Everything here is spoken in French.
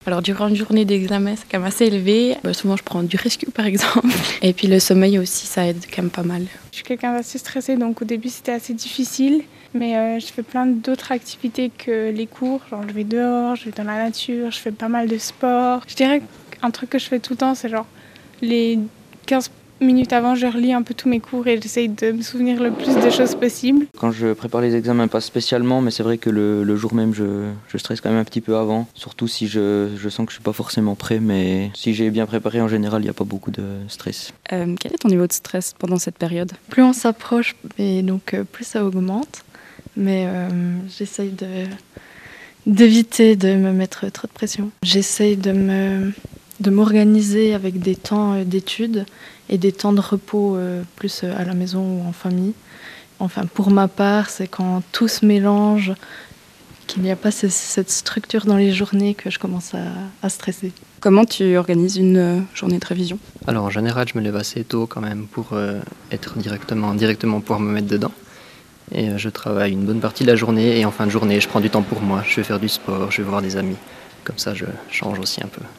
Alors durant une journée d'examen, c'est quand même assez élevé. Souvent je prends du rescue par exemple. Et puis le sommeil aussi, ça aide quand même pas mal. Je suis quelqu'un d'assez stressé, donc au début c'était assez difficile. Mais je fais plein d'autres activités que les cours. Genre je vais dehors, je vais dans la nature, je fais pas mal de sport. Je dirais qu'un truc que je fais tout le temps, c'est genre les 15 minutes avant, je relis un peu tous mes cours et j'essaye de me souvenir le plus de choses possible. Quand je prépare les examens, pas spécialement, mais c'est vrai que le jour même, je stresse quand même un petit peu avant. Surtout si je sens que je suis pas forcément prêt, mais si j'ai bien préparé, en général, il n'y a pas beaucoup de stress. Quel est ton niveau de stress pendant cette période ? Plus on s'approche, et donc plus ça augmente. Mais j'essaye d'éviter de me mettre trop de pression. J'essaye de m'organiser avec des temps d'études et des temps de repos plus à la maison ou en famille. Enfin, pour ma part, c'est quand tout se mélange, qu'il n'y a pas cette structure dans les journées que je commence à stresser. Comment tu organises une journée de révision ? Alors en général, je me lève assez tôt quand même pour être directement pouvoir me mettre dedans. Et je travaille une bonne partie de la journée et en fin de journée, je prends du temps pour moi. Je vais faire du sport, je vais voir des amis. Comme ça, je change aussi un peu.